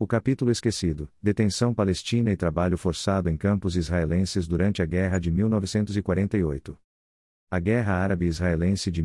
O capítulo esquecido: Detenção palestina e trabalho forçado em campos israelenses durante a Guerra de 1948. A Guerra Árabe-Israelense de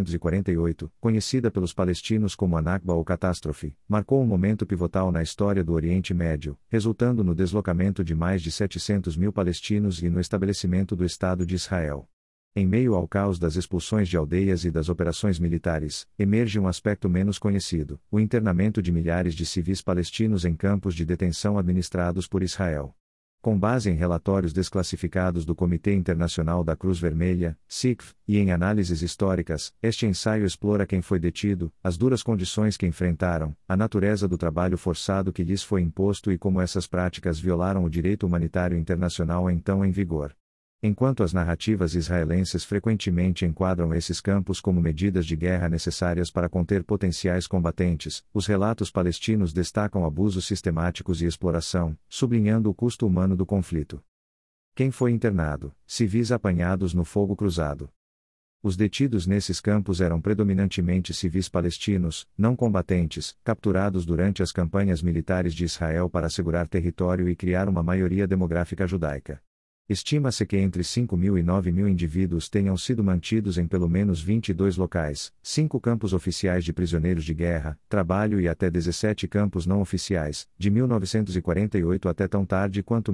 1948, conhecida pelos palestinos como a Nakba ou Catástrofe, marcou um momento pivotal na história do Oriente Médio, resultando no deslocamento de mais de 700 mil palestinos e no estabelecimento do Estado de Israel. Em meio ao caos das expulsões de aldeias e das operações militares, emerge um aspecto menos conhecido: o internamento de milhares de civis palestinos em campos de detenção administrados por Israel. Com base em relatórios desclassificados do Comitê Internacional da Cruz Vermelha, CICF, e em análises históricas, este ensaio explora quem foi detido, as duras condições que enfrentaram, a natureza do trabalho forçado que lhes foi imposto e como essas práticas violaram o direito humanitário internacional então em vigor. Enquanto as narrativas israelenses frequentemente enquadram esses campos como medidas de guerra necessárias para conter potenciais combatentes, os relatos palestinos destacam abusos sistemáticos e exploração, sublinhando o custo humano do conflito. Quem foi internado? Civis apanhados no fogo cruzado. Os detidos nesses campos eram predominantemente civis palestinos, não combatentes, capturados durante as campanhas militares de Israel para assegurar território e criar uma maioria demográfica judaica. Estima-se que entre 5.000 e 9.000 indivíduos tenham sido mantidos em pelo menos 22 locais, 5 campos oficiais de prisioneiros de guerra, trabalho e até 17 campos não oficiais, de 1948 até tão tarde quanto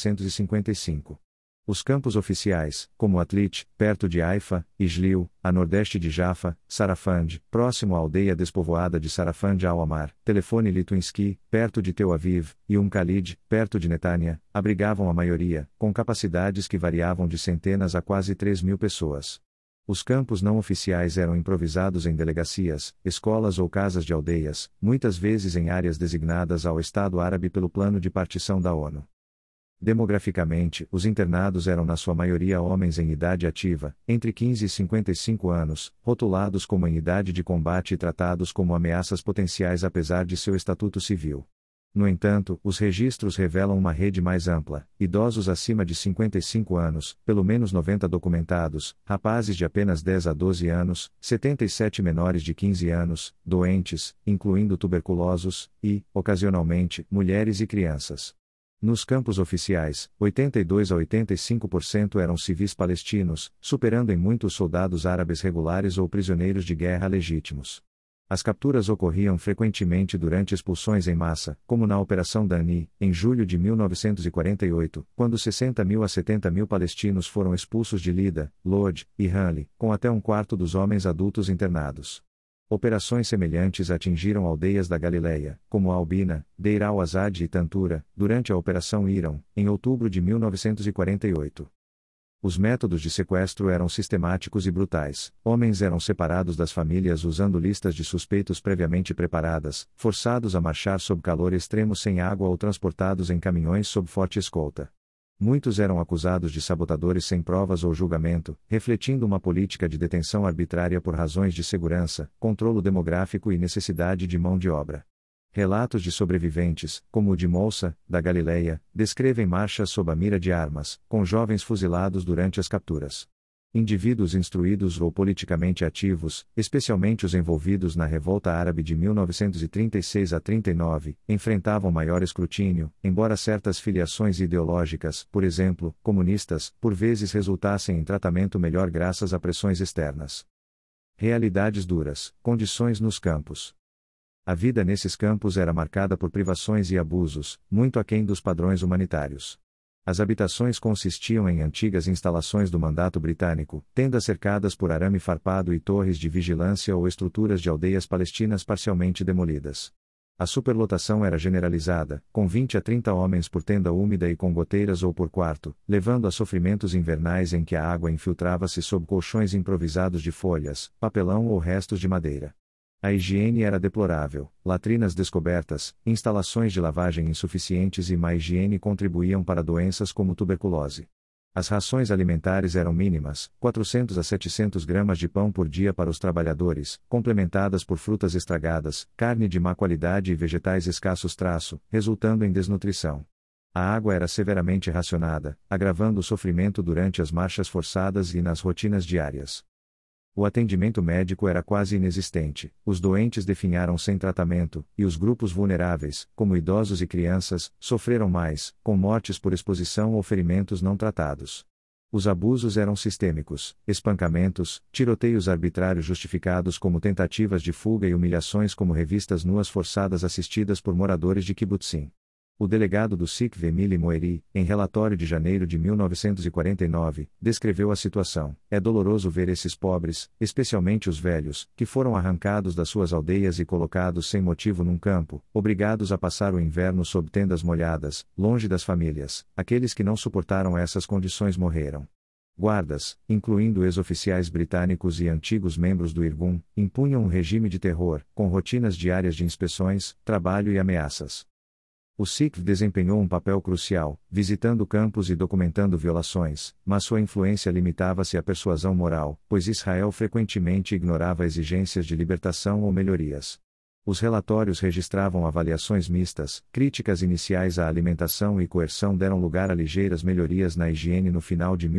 1955. Os campos oficiais, como Atlit, perto de Haifa, Islil, a nordeste de Jaffa, Sarafand, próximo à aldeia despovoada de Sarafand al-Amar, Telefone Lituinsky, perto de Tel Aviv, e Khalid, perto de Netanya, abrigavam a maioria, com capacidades que variavam de centenas a quase 3.000 pessoas. Os campos não oficiais eram improvisados em delegacias, escolas ou casas de aldeias, muitas vezes em áreas designadas ao Estado Árabe pelo Plano de Partição da ONU. Demograficamente, os internados eram na sua maioria homens em idade ativa, entre 15 e 55 anos, rotulados como em idade de combate e tratados como ameaças potenciais apesar de seu estatuto civil. No entanto, os registros revelam uma rede mais ampla: idosos acima de 55 anos, pelo menos 90 documentados, rapazes de apenas 10 a 12 anos, 77 menores de 15 anos, doentes, incluindo tuberculosos, e, ocasionalmente, mulheres e crianças. Nos campos oficiais, 82 a 85% eram civis palestinos, superando em muito os soldados árabes regulares ou prisioneiros de guerra legítimos. As capturas ocorriam frequentemente durante expulsões em massa, como na Operação Dani, em julho de 1948, quando 60.000 a 70.000 palestinos foram expulsos de Lida, Lod e Hanli, com até um quarto dos homens adultos internados. Operações semelhantes atingiram aldeias da Galileia, como Albina, Deir al-Azad e Tantura, durante a Operação Irão, em outubro de 1948. Os métodos de sequestro eram sistemáticos e brutais. Homens eram separados das famílias usando listas de suspeitos previamente preparadas, forçados a marchar sob calor extremo sem água ou transportados em caminhões sob forte escolta. Muitos eram acusados de sabotadores sem provas ou julgamento, refletindo uma política de detenção arbitrária por razões de segurança, controlo demográfico e necessidade de mão de obra. Relatos de sobreviventes, como o de Moussa, da Galileia, descrevem marchas sob a mira de armas, com jovens fuzilados durante as capturas. Indivíduos instruídos ou politicamente ativos, especialmente os envolvidos na Revolta Árabe de 1936 a 39, enfrentavam maior escrutínio, embora certas filiações ideológicas, por exemplo, comunistas, por vezes resultassem em tratamento melhor graças a pressões externas. Realidades duras, condições nos campos. A vida nesses campos era marcada por privações e abusos, muito aquém dos padrões humanitários. As habitações consistiam em antigas instalações do mandato britânico, tendas cercadas por arame farpado e torres de vigilância ou estruturas de aldeias palestinas parcialmente demolidas. A superlotação era generalizada, com 20 a 30 homens por tenda úmida e com goteiras ou por quarto, levando a sofrimentos invernais em que a água infiltrava-se sob colchões improvisados de folhas, papelão ou restos de madeira. A higiene era deplorável, latrinas descobertas, instalações de lavagem insuficientes e má higiene contribuíam para doenças como tuberculose. As rações alimentares eram mínimas, 400 a 700 gramas de pão por dia para os trabalhadores, complementadas por frutas estragadas, carne de má qualidade e vegetais escassos, resultando em desnutrição. A água era severamente racionada, agravando o sofrimento durante as marchas forçadas e nas rotinas diárias. O atendimento médico era quase inexistente, os doentes definharam sem tratamento, e os grupos vulneráveis, como idosos e crianças, sofreram mais, com mortes por exposição ou ferimentos não tratados. Os abusos eram sistêmicos: espancamentos, tiroteios arbitrários justificados como tentativas de fuga e humilhações como revistas nuas forçadas assistidas por moradores de kibbutzim. O delegado do Sikh Emile Moeri, em relatório de janeiro de 1949, descreveu a situação. É doloroso ver esses pobres, especialmente os velhos, que foram arrancados das suas aldeias e colocados sem motivo num campo, obrigados a passar o inverno sob tendas molhadas, longe das famílias. Aqueles que não suportaram essas condições morreram. Guardas, incluindo ex-oficiais britânicos e antigos membros do Irgun, impunham um regime de terror, com rotinas diárias de inspeções, trabalho e ameaças. O Sikh desempenhou um papel crucial, visitando campos e documentando violações, mas sua influência limitava-se à persuasão moral, pois Israel frequentemente ignorava exigências de libertação ou melhorias. Os relatórios registravam avaliações mistas, críticas iniciais à alimentação e coerção deram lugar a ligeiras melhorias na higiene no final de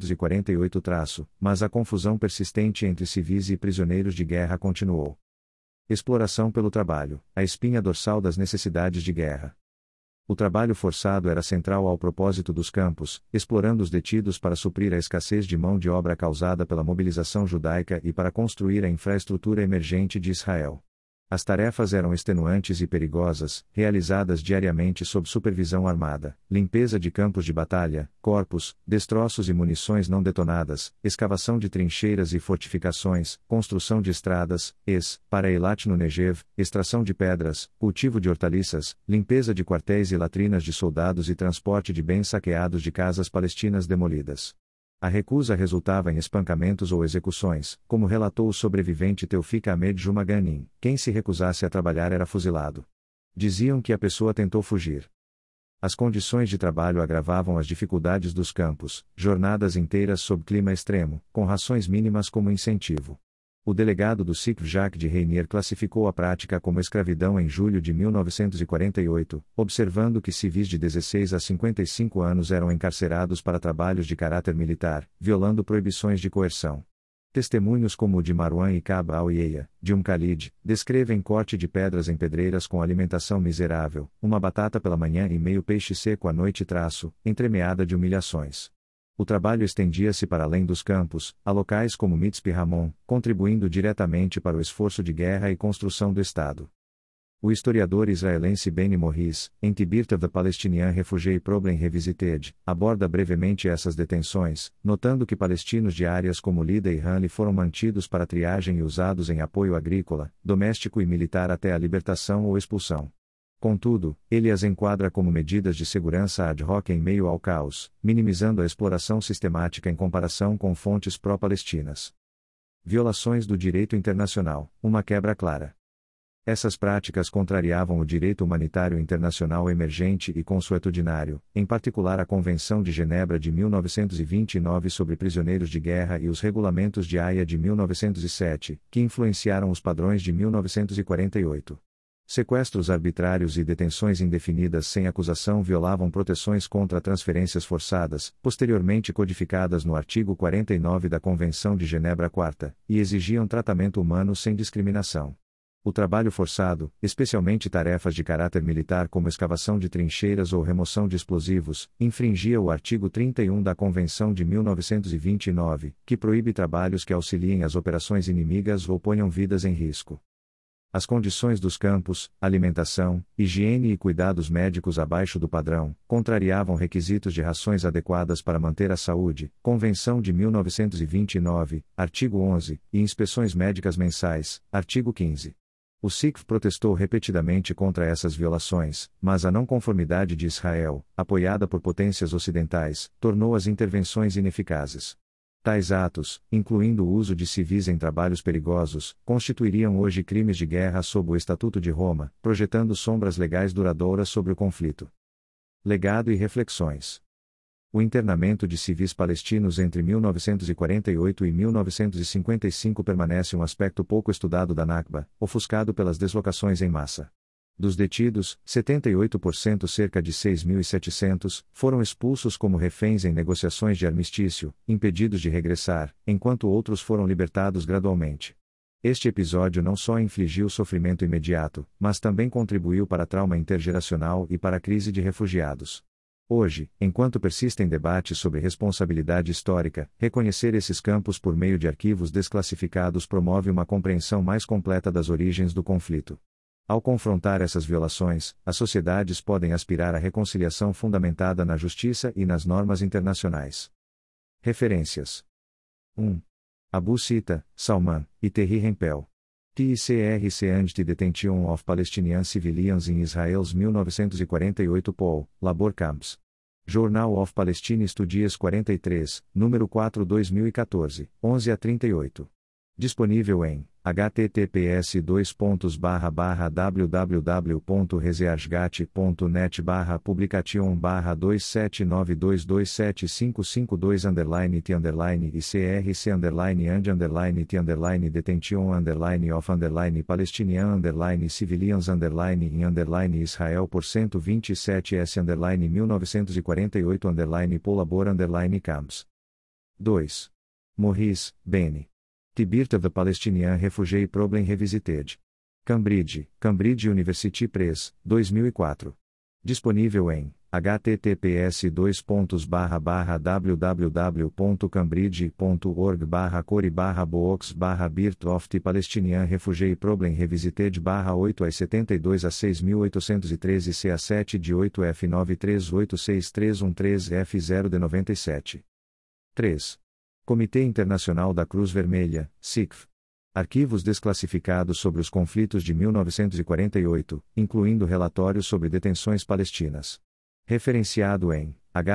1948, mas a confusão persistente entre civis e prisioneiros de guerra continuou. Exploração pelo trabalho, a espinha dorsal das necessidades de guerra. O trabalho forçado era central ao propósito dos campos, explorando os detidos para suprir a escassez de mão de obra causada pela mobilização judaica e para construir a infraestrutura emergente de Israel. As tarefas eram extenuantes e perigosas, realizadas diariamente sob supervisão armada: limpeza de campos de batalha, corpos, destroços e munições não detonadas, escavação de trincheiras e fortificações, construção de estradas, para Eilat no Negev, extração de pedras, cultivo de hortaliças, limpeza de quartéis e latrinas de soldados e transporte de bens saqueados de casas palestinas demolidas. A recusa resultava em espancamentos ou execuções, como relatou o sobrevivente Teufik Ahmed Jumaganin: quem se recusasse a trabalhar era fuzilado. Diziam que a pessoa tentou fugir. As condições de trabalho agravavam as dificuldades dos campos, jornadas inteiras sob clima extremo, com rações mínimas como incentivo. O delegado do Sikh Jacques de Reinier classificou a prática como escravidão em julho de 1948, observando que civis de 16 a 55 anos eram encarcerados para trabalhos de caráter militar, violando proibições de coerção. Testemunhos como o de Marwan e Kab al-Yeya, de Khalid, descrevem corte de pedras em pedreiras com alimentação miserável, uma batata pela manhã e meio peixe seco à noite, entremeada de humilhações. O trabalho estendia-se para além dos campos, a locais como Mitzpe Ramon, contribuindo diretamente para o esforço de guerra e construção do Estado. O historiador israelense Benny Morris, em Tibirth of the Palestinian Refugee Problem Revisited, aborda brevemente essas detenções, notando que palestinos de áreas como Lida e Hanli foram mantidos para triagem e usados em apoio agrícola, doméstico e militar até a libertação ou expulsão. Contudo, ele as enquadra como medidas de segurança ad hoc em meio ao caos, minimizando a exploração sistemática em comparação com fontes pró-palestinas. Violações do direito internacional, uma quebra clara. Essas práticas contrariavam o direito humanitário internacional emergente e consuetudinário, em particular a Convenção de Genebra de 1929 sobre prisioneiros de guerra e os regulamentos de Haia de 1907, que influenciaram os padrões de 1948. Sequestros arbitrários e detenções indefinidas sem acusação violavam proteções contra transferências forçadas, posteriormente codificadas no artigo 49 da Convenção de Genebra IV, e exigiam tratamento humano sem discriminação. O trabalho forçado, especialmente tarefas de caráter militar como escavação de trincheiras ou remoção de explosivos, infringia o artigo 31 da Convenção de 1929, que proíbe trabalhos que auxiliem as operações inimigas ou ponham vidas em risco. As condições dos campos, alimentação, higiene e cuidados médicos abaixo do padrão, contrariavam requisitos de rações adequadas para manter a saúde, Convenção de 1929, artigo 11, e inspeções médicas mensais, artigo 15. O Sikh protestou repetidamente contra essas violações, mas a não conformidade de Israel, apoiada por potências ocidentais, tornou as intervenções ineficazes. Tais atos, incluindo o uso de civis em trabalhos perigosos, constituiriam hoje crimes de guerra sob o Estatuto de Roma, projetando sombras legais duradouras sobre o conflito. Legado e reflexões. O internamento de civis palestinos entre 1948 e 1955 permanece um aspecto pouco estudado da Nakba, ofuscado pelas deslocações em massa. Dos detidos, 78%, cerca de 6.700, foram expulsos como reféns em negociações de armistício, impedidos de regressar, enquanto outros foram libertados gradualmente. Este episódio não só infligiu sofrimento imediato, mas também contribuiu para trauma intergeracional e para a crise de refugiados. Hoje, enquanto persistem debates sobre responsabilidade histórica, reconhecer esses campos por meio de arquivos desclassificados promove uma compreensão mais completa das origens do conflito. Ao confrontar essas violações, as sociedades podem aspirar à reconciliação fundamentada na justiça e nas normas internacionais. Referências: 1. Abu Sita, Salman, e Terry Hempel. TICRC and the Detention of Palestinian Civilians in Israel's 1948 Paul, Labor Camps. Journal of Palestine Studies 43, número 4 2014, 11-38. Disponível em https://www.researchgate.net/publication/279227521_TT&T&Israel por 127S_1948_Paul-Labor_Camps. 2. Morris, Benny. The Birth of the Palestinian Refugee Problem Revisited. Cambridge, Cambridge University Press, 2004. Disponível em https://www.cambridge.org/core/books/Birth of the Palestinian Refugee Problem Revisited 8/72-6.813 CA 7 de 8F9386313F0D97. 3. Comitê Internacional da Cruz Vermelha, CICF. Arquivos desclassificados sobre os conflitos de 1948, incluindo relatórios sobre detenções palestinas. Referenciado em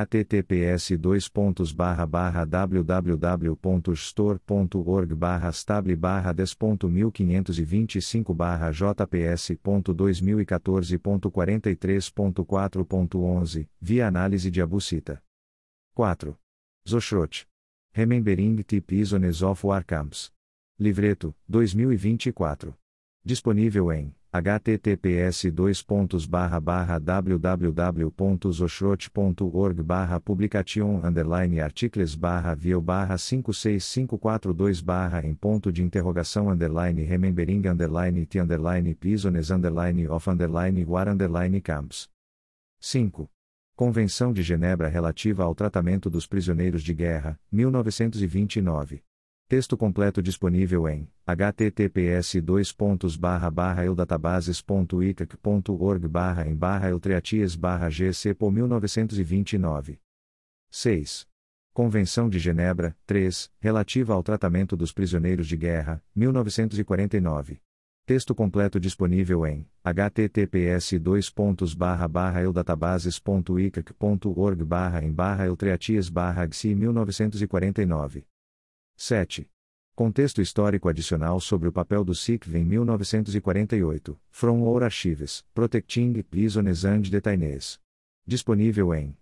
https://www.store.org/stable/10.1525/jps.2014.43.4.11, via análise de Abu Sita. 4. Zoschrott. Remembering the Prisoners of War Camps. Livreto, 2024. Disponível em https://www.zoschrott.org/publication_em ponto de interrogação_prisoners_of_war_camps. 5. Convenção de Genebra relativa ao tratamento dos prisioneiros de guerra, 1929. Texto completo disponível em https://eudatabases.icac.org/em/eutreatias/gc por 1929. 6. Convenção de Genebra, 3, relativa ao tratamento dos prisioneiros de guerra, 1949. Texto completo disponível em https://eudatabases.icac.org/em/eutreatias/gc 1949. 7. Contexto histórico adicional sobre o papel do CICV em 1948, From Our Archives, Protecting Prisoners and Detainees. Disponível em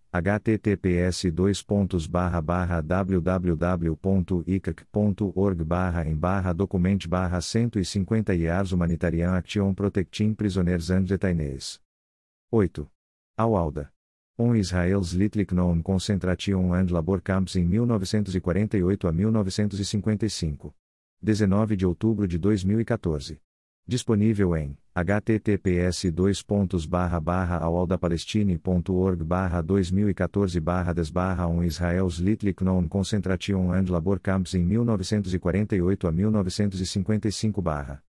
https://www.icac.org/em/document/150 Years Humanitarian Action Protecting Prisoners and Detainees. 8. Al-Auda. On Israel's Little Known Concentration and Labor Camps em 1948 a 1955. 19 de outubro de 2014. Disponível em https://alaudapalestine.org/2014-10/On Israel's Little Known Concentration and Labor Camps em 1948 a 1955